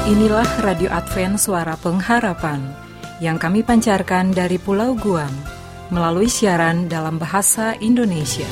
Inilah Radio Advent Suara Pengharapan yang kami pancarkan dari Pulau Guam melalui siaran dalam bahasa Indonesia.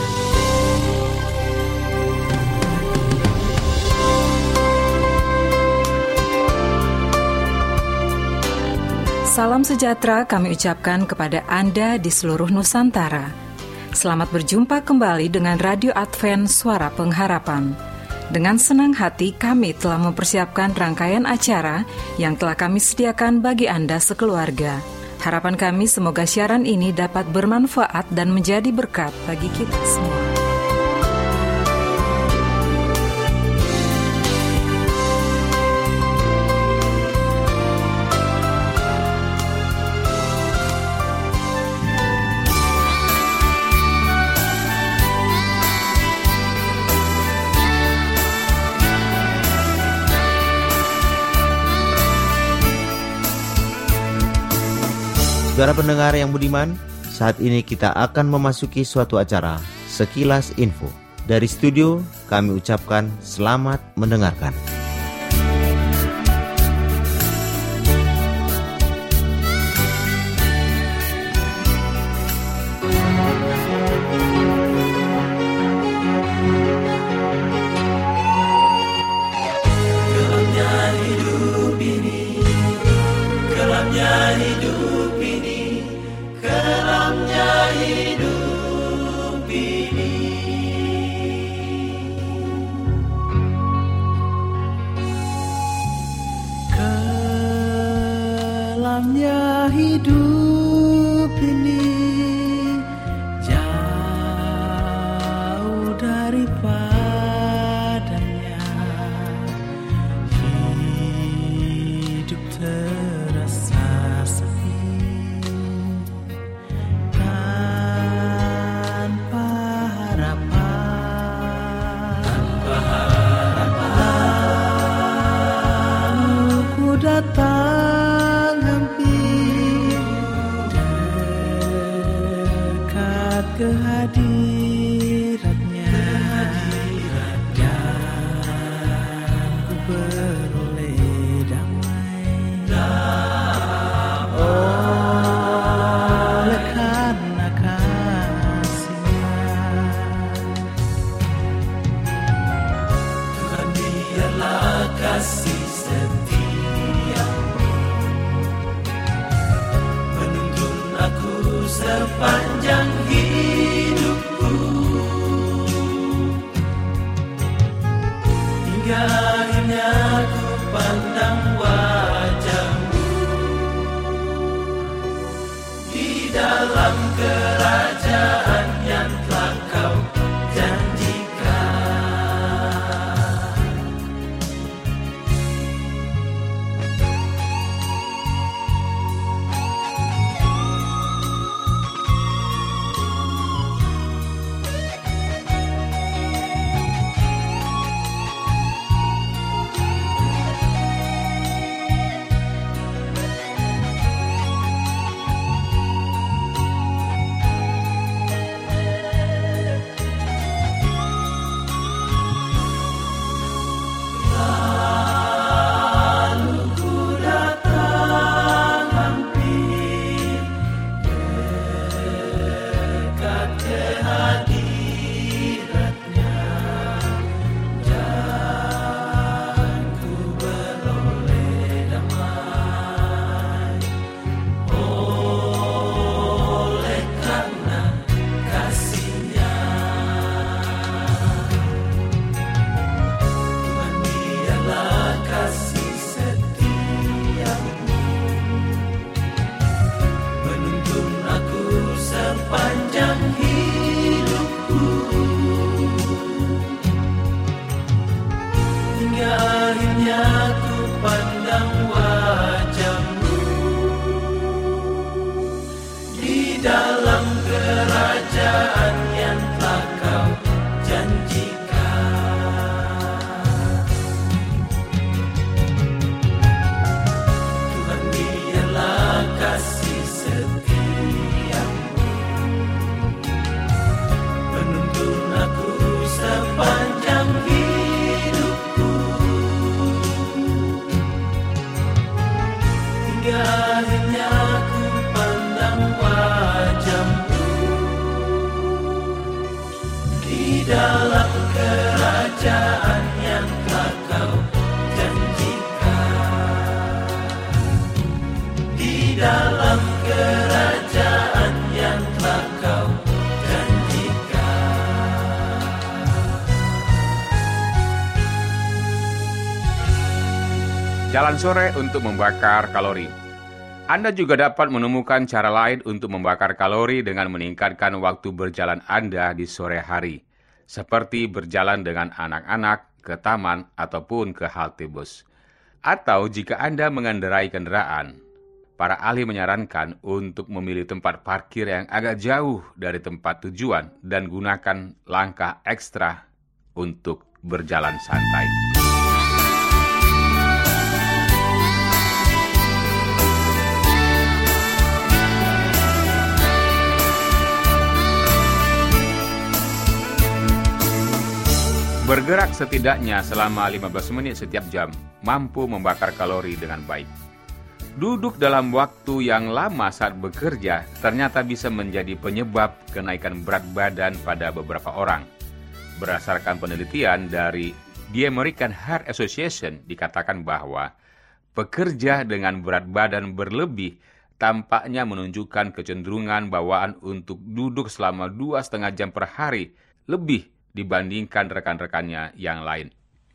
Salam sejahtera kami ucapkan kepada Anda di seluruh Nusantara. Selamat berjumpa kembali dengan Radio Advent Suara Pengharapan. Dengan senang hati kami telah mempersiapkan rangkaian acara yang telah kami sediakan bagi Anda sekeluarga. Harapan kami semoga siaran ini dapat bermanfaat dan menjadi berkat bagi kita semua. Saudara pendengar yang budiman, saat ini kita akan memasuki suatu acara Sekilas Info. Dari studio kami ucapkan selamat mendengarkan. Kelamnya hidup ini jauh daripadanya, hidup terasa sepi tanpa harapan. Lalu ku datang kehadiratnya, dan ku beroleh damai, oleh karena kasih-Nya. Tuhan, biarlah kasih setia-Mu menuntun aku sepanjang hidupku, hingga akhirnya ku pandang wajah-Mu di dalam kerajaan yang telah Kau janjikan. Sepanjang hidupku Jalan sore untuk membakar kalori. Anda juga dapat menemukan cara lain untuk membakar kalori dengan meningkatkan waktu berjalan Anda di sore hari, seperti berjalan dengan anak-anak ke taman ataupun ke halte bus. Atau jika Anda mengendarai kendaraan, para ahli menyarankan untuk memilih tempat parkir yang agak jauh dari tempat tujuan dan gunakan langkah ekstra untuk berjalan santai. Bergerak setidaknya selama 15 menit setiap jam mampu membakar kalori dengan baik. Duduk dalam waktu yang lama saat bekerja ternyata bisa menjadi penyebab kenaikan berat badan pada beberapa orang. Berdasarkan penelitian dari The American Heart Association dikatakan bahwa pekerja dengan berat badan berlebih tampaknya menunjukkan kecenderungan bawaan untuk duduk selama 2,5 jam per hari lebih dibandingkan rekan-rekannya yang lain.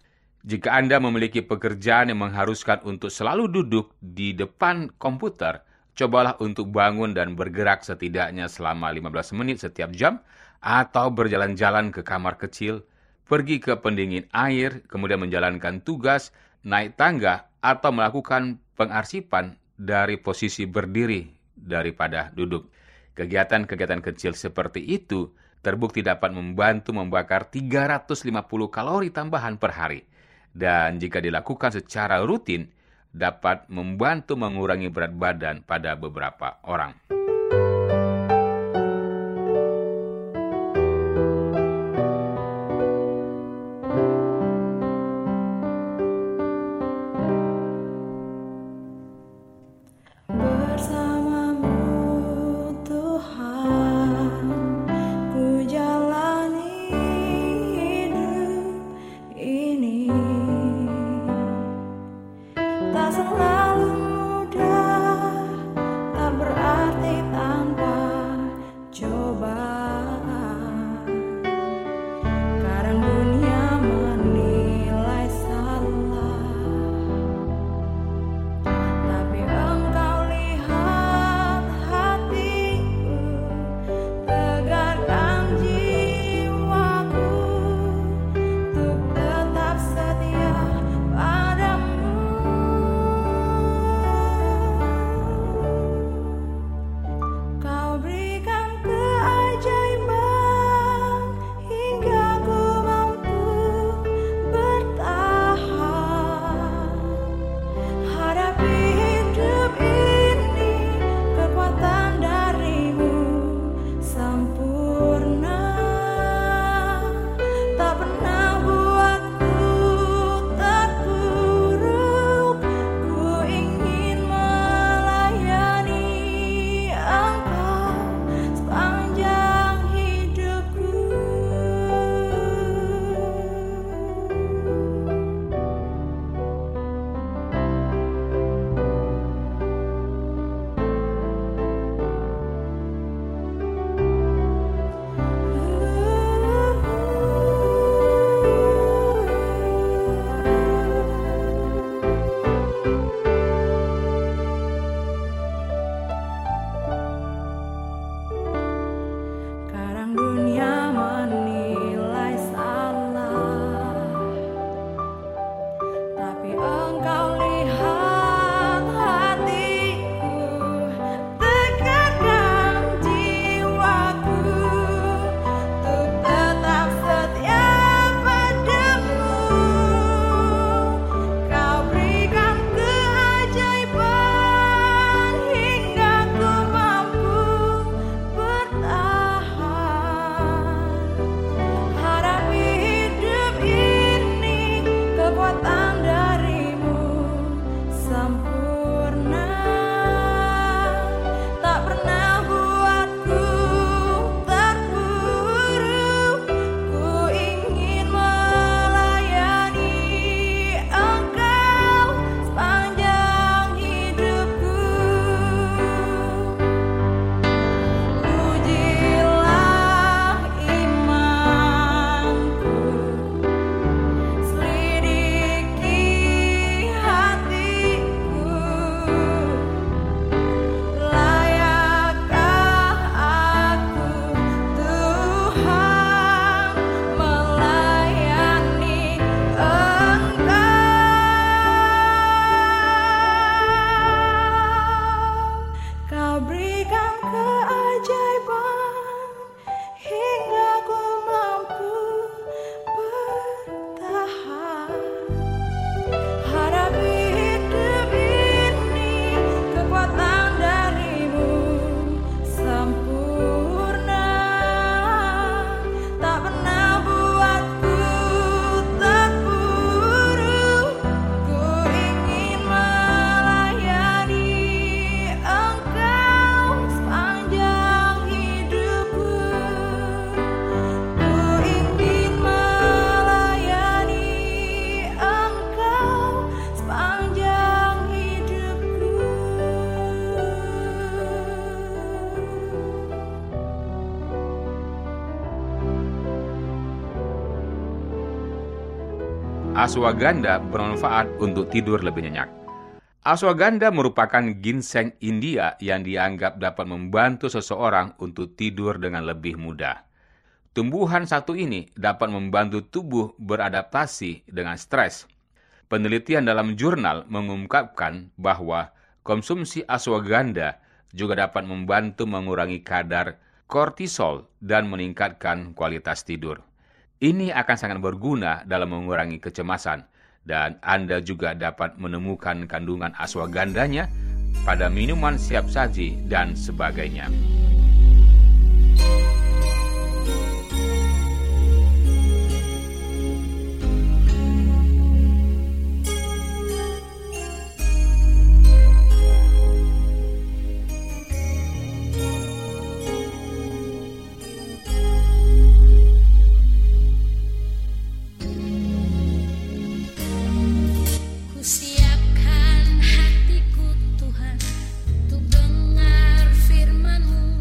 Jika Anda memiliki pekerjaan yang mengharuskan untuk selalu duduk di depan komputer, cobalah untuk bangun dan bergerak setidaknya selama 15 menit setiap jam, atau berjalan-jalan ke kamar kecil, pergi ke pendingin air, kemudian menjalankan tugas, naik tangga, atau melakukan pengarsipan dari posisi berdiri daripada duduk. Kegiatan-kegiatan kecil seperti itu terbukti dapat membantu membakar 350 kalori tambahan per hari. Dan jika dilakukan secara rutin, dapat membantu mengurangi berat badan pada beberapa orang. Kekuatan darimu ashwagandha bermanfaat untuk tidur lebih nyenyak. Ashwagandha merupakan ginseng India yang dianggap dapat membantu seseorang untuk tidur dengan lebih mudah. Tumbuhan satu ini dapat membantu tubuh beradaptasi dengan stres. Penelitian dalam jurnal mengungkapkan bahwa konsumsi ashwagandha juga dapat membantu mengurangi kadar kortisol dan meningkatkan kualitas tidur. Ini akan sangat berguna dalam mengurangi kecemasan, dan Anda juga dapat menemukan kandungan ashwagandhanya pada minuman siap saji dan sebagainya. Siapkan hatiku Tuhan untuk dengar firman-Mu.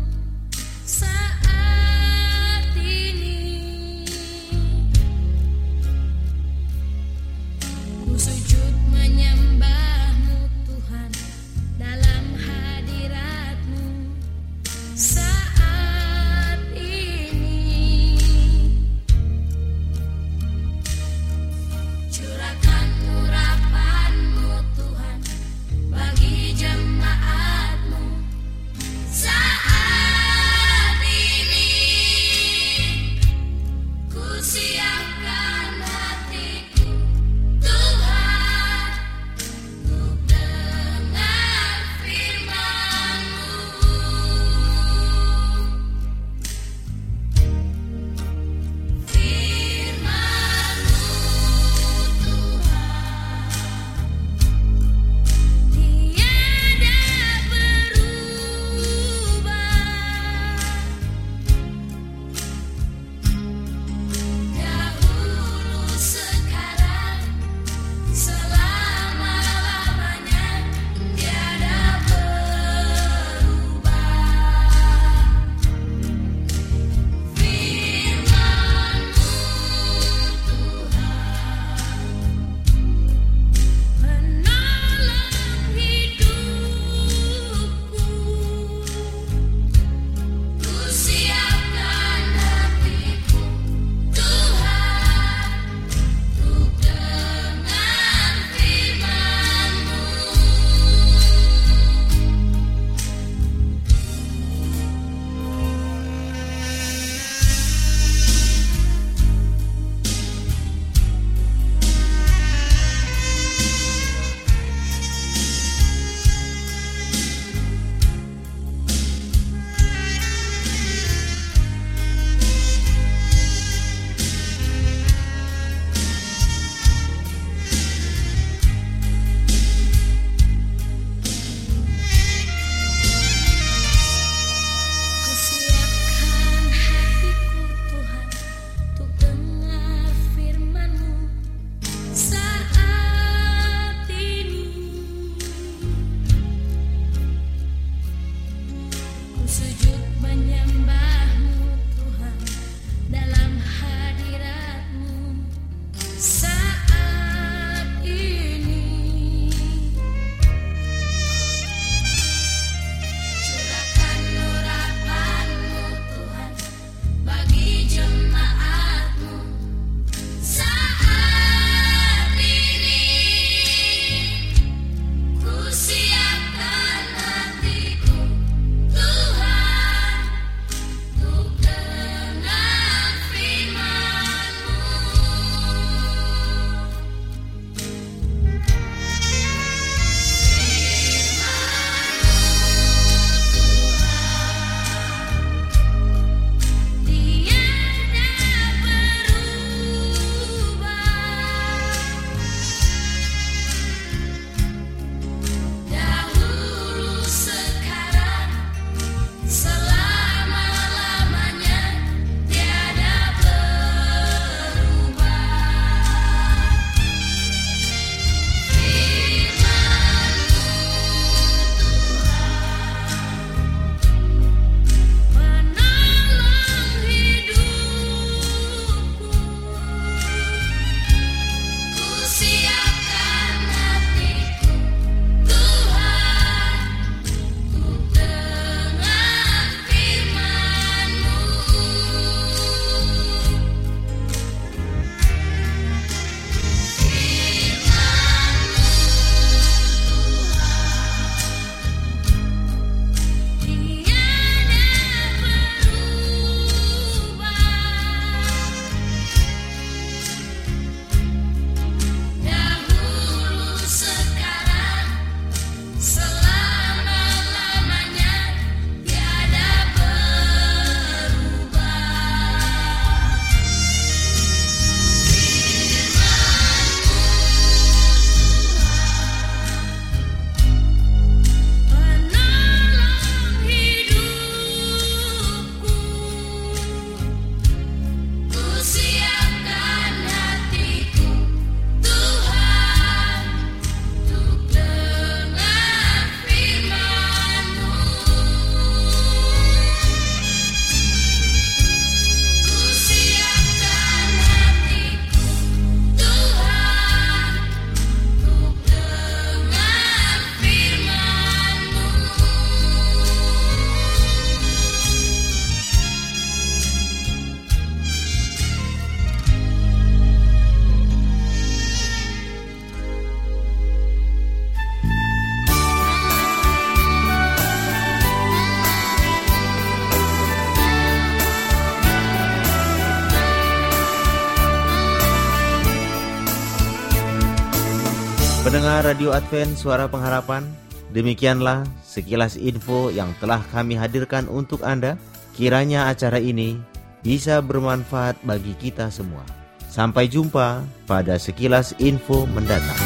Pendengar Radio Advent Suara Pengharapan, demikianlah sekilas info yang telah kami hadirkan untuk Anda. Kiranya acara ini bisa bermanfaat bagi kita semua. Sampai jumpa pada sekilas info mendatang.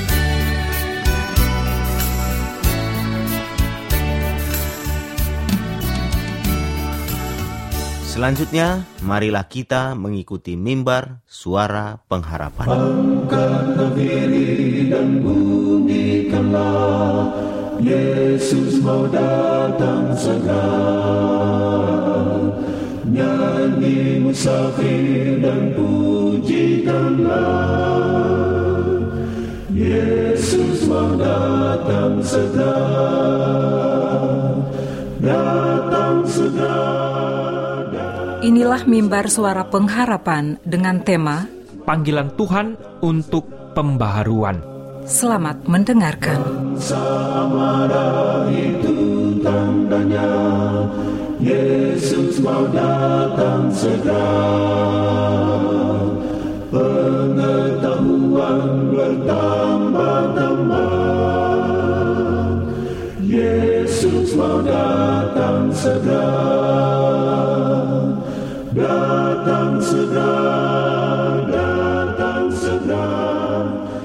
Selanjutnya, marilah kita mengikuti mimbar Suara Pengharapan. Angkatlah diri dan bunyikanlah, Yesus mau datang segera. Nyanyi musafir dan pujikanlah, Yesus mau datang segera. Datang segera. Inilah mimbar Suara Pengharapan dengan tema Panggilan Tuhan untuk Pembaharuan. Selamat mendengarkan. Samara itu tandanya, Yesus mau datang segera. Pengetahuan bertambah-tambah, Yesus mau datang segera. Datang segera, datang segera,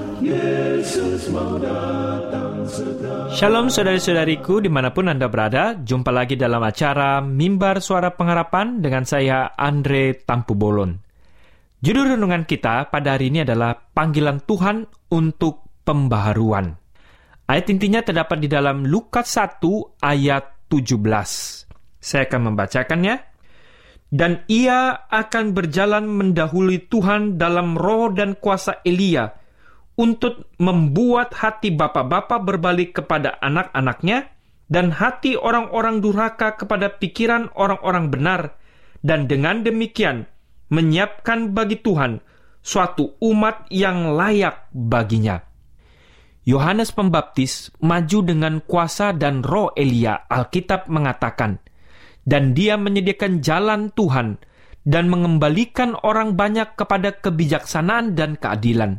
Yesus mau datang segera. Shalom saudari-saudariku dimanapun Anda berada, jumpa lagi dalam acara Mimbar Suara Pengharapan dengan saya Andre Tampu Bolon. Judul renungan kita pada hari ini adalah Panggilan Tuhan untuk Pembaharuan. Ayat intinya terdapat di dalam Lukas 1 ayat 17. Saya akan membacakannya. Dan ia akan berjalan mendahului Tuhan dalam roh dan kuasa Elia untuk membuat hati bapa-bapa berbalik kepada anak-anaknya dan hati orang-orang durhaka kepada pikiran orang-orang benar, dan dengan demikian menyiapkan bagi Tuhan suatu umat yang layak baginya. Yohanes Pembaptis maju dengan kuasa dan roh Elia, Alkitab mengatakan, dan dia menyediakan jalan Tuhan dan mengembalikan orang banyak kepada kebijaksanaan dan keadilan.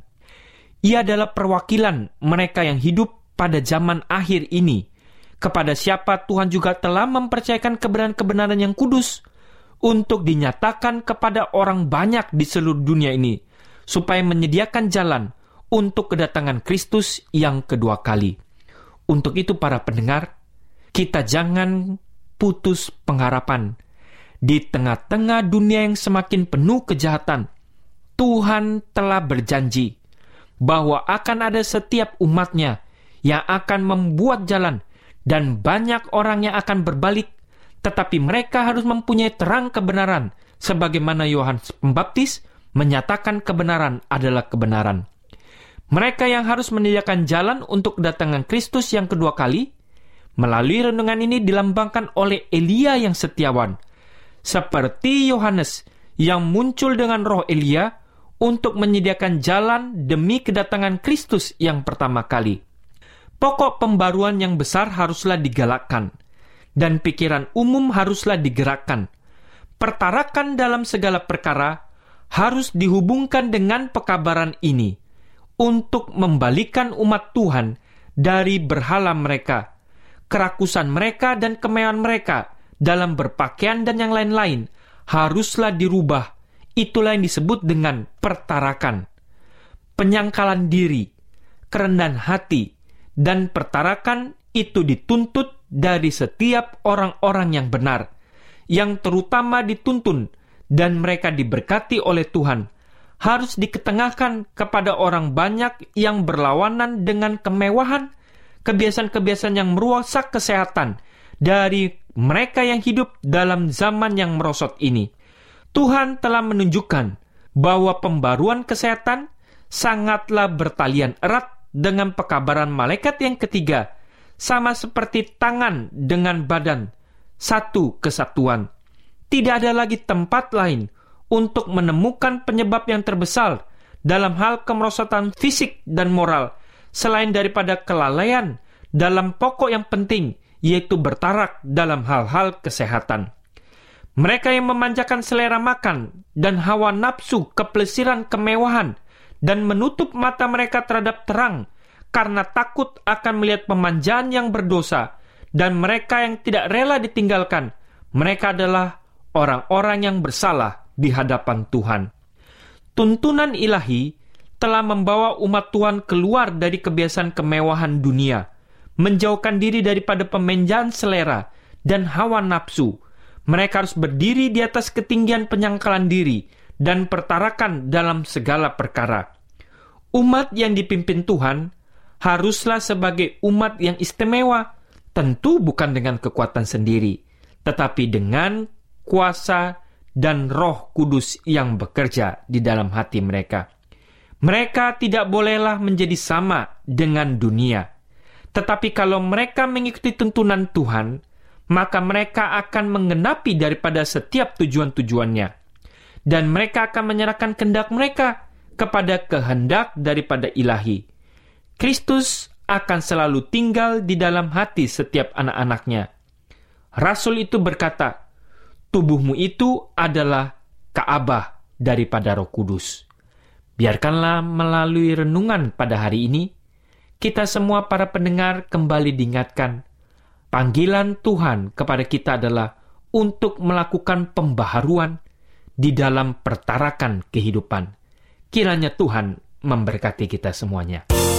Ia adalah perwakilan mereka yang hidup pada zaman akhir ini, kepada siapa Tuhan juga telah mempercayakan kebenaran-kebenaran yang kudus untuk dinyatakan kepada orang banyak di seluruh dunia ini, supaya menyediakan jalan untuk kedatangan Kristus yang kedua kali. Untuk itu para pendengar, kita jangan putus pengharapan. Di tengah-tengah dunia yang semakin penuh kejahatan, Tuhan telah berjanji bahwa akan ada setiap umatnya yang akan membuat jalan, dan banyak orang yang akan berbalik, tetapi mereka harus mempunyai terang kebenaran, sebagaimana Yohanes Pembaptis menyatakan kebenaran adalah kebenaran. Mereka yang harus menyediakan jalan untuk kedatangan Kristus yang kedua kali. Melalui renungan ini dilambangkan oleh Elia yang setiawan, seperti Yohanes yang muncul dengan roh Elia untuk menyediakan jalan demi kedatangan Kristus yang pertama kali. Pokok pembaruan yang besar haruslah digalakkan, dan pikiran umum haruslah digerakkan. Pertarakan dalam segala perkara harus dihubungkan dengan pekabaran ini, untuk membalikan umat Tuhan dari berhala mereka, kerakusan mereka dan kemewahan mereka dalam berpakaian dan yang lain-lain haruslah dirubah. Itulah yang disebut dengan pertarakan. Penyangkalan diri, kerendahan hati, dan pertarakan itu dituntut dari setiap orang-orang yang benar, yang terutama dituntun dan mereka diberkati oleh Tuhan, harus diketengahkan kepada orang banyak yang berlawanan dengan kemewahan, kebiasaan-kebiasaan yang merusak kesehatan dari mereka yang hidup dalam zaman yang merosot ini. Tuhan telah menunjukkan bahwa pembaruan kesehatan sangatlah bertalian erat dengan pekabaran malaikat yang ketiga, sama seperti tangan dengan badan, satu kesatuan. Tidak ada lagi tempat lain untuk menemukan penyebab yang terbesar dalam hal kemerosotan fisik dan moral, selain daripada kelalaian dalam pokok yang penting, yaitu bertarak dalam hal-hal kesehatan. Mereka yang memanjakan selera makan dan hawa nafsu, kepelesiran kemewahan, dan menutup mata mereka terhadap terang, karena takut akan melihat pemanjaan yang berdosa, dan mereka yang tidak rela ditinggalkan. Mereka adalah orang-orang yang bersalah di hadapan Tuhan. Tuntunan ilahi telah membawa umat Tuhan keluar dari kebiasaan kemewahan dunia, menjauhkan diri daripada pemanjaan selera dan hawa nafsu. Mereka harus berdiri di atas ketinggian penyangkalan diri dan pertarakan dalam segala perkara. Umat yang dipimpin Tuhan haruslah sebagai umat yang istimewa, tentu bukan dengan kekuatan sendiri, tetapi dengan kuasa dan Roh Kudus yang bekerja di dalam hati mereka. Mereka tidak bolehlah menjadi sama dengan dunia. Tetapi kalau mereka mengikuti tuntunan Tuhan, maka mereka akan menggenapi daripada setiap tujuan-tujuannya. Dan mereka akan menyerahkan kehendak mereka kepada kehendak daripada ilahi. Kristus akan selalu tinggal di dalam hati setiap anak-anaknya. Rasul itu berkata, tubuhmu itu adalah Ka'bah daripada Roh Kudus. Biarkanlah melalui renungan pada hari ini, kita semua para pendengar kembali diingatkan, panggilan Tuhan kepada kita adalah untuk melakukan pembaharuan di dalam pertarakan kehidupan. Kiranya Tuhan memberkati kita semuanya.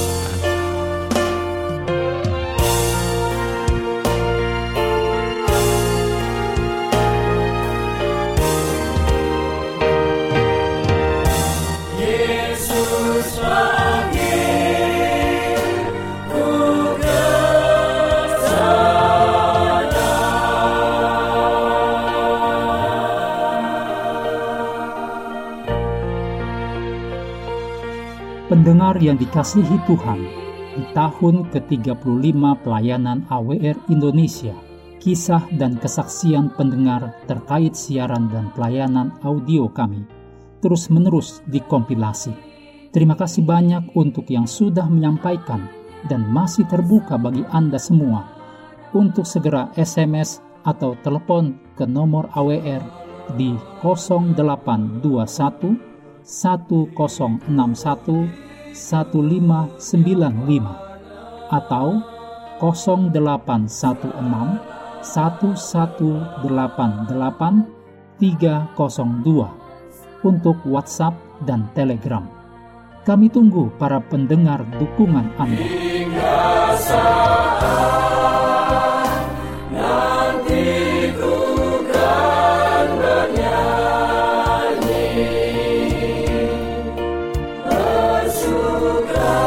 Pendengar yang dikasihi Tuhan, di tahun ke-35 pelayanan AWR Indonesia, kisah dan kesaksian pendengar terkait siaran dan pelayanan audio kami terus-menerus dikompilasi. Terima kasih banyak untuk yang sudah menyampaikan dan masih terbuka bagi Anda semua untuk segera SMS atau telepon ke nomor AWR di 0821 1061 1595 atau 0816 1188 302 untuk WhatsApp dan Telegram. Kami tunggu para pendengar dukungan Anda. Hingga saat nanti ku kan bernyanyi, bersuka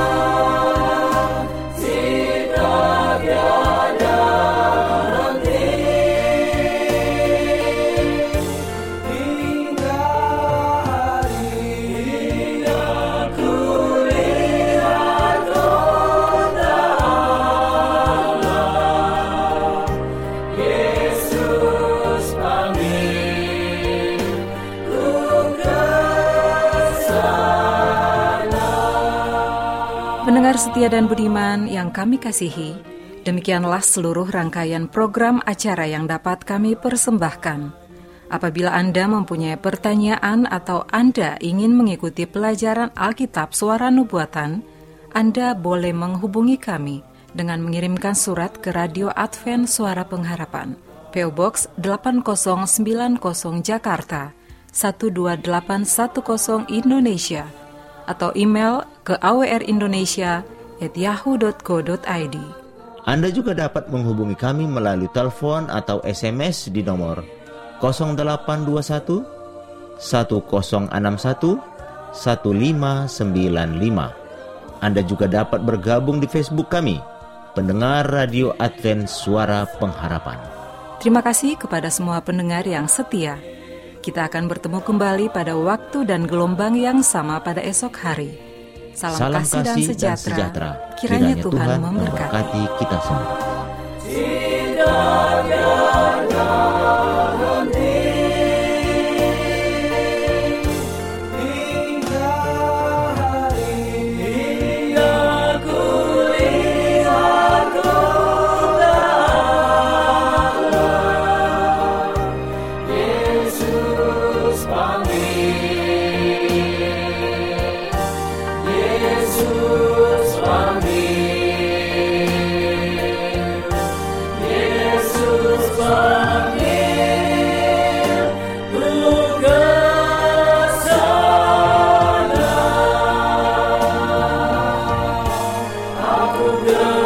cita tiada henti. Hingga hari aku lihat kota Allah, Yesus panggil ku ke sana. Pendengar setia dan budiman yang kami kasihi, demikianlah seluruh rangkaian program acara yang dapat kami persembahkan. Apabila Anda mempunyai pertanyaan atau Anda ingin mengikuti pelajaran Alkitab Suara Nubuatan, Anda boleh menghubungi kami dengan mengirimkan surat ke Radio Advent Suara Pengharapan, PO Box 8090 Jakarta 12810 Indonesia, atau email ke awrindonesia@yahoo.co.id. Anda juga dapat menghubungi kami melalui telepon atau SMS di nomor 0821 1061 1595. Anda juga dapat bergabung di Facebook kami, Pendengar Radio Advent Suara Pengharapan. Terima kasih kepada semua pendengar yang setia. Kita akan bertemu kembali pada waktu dan gelombang yang sama pada esok hari. Salam kasih dan sejahtera. Kiranya Tuhan memberkati kita semua. Tidak ada henti. Hingga hari aku lihat kota Allah, Yesus panggil, Yesus panggil. ku gerak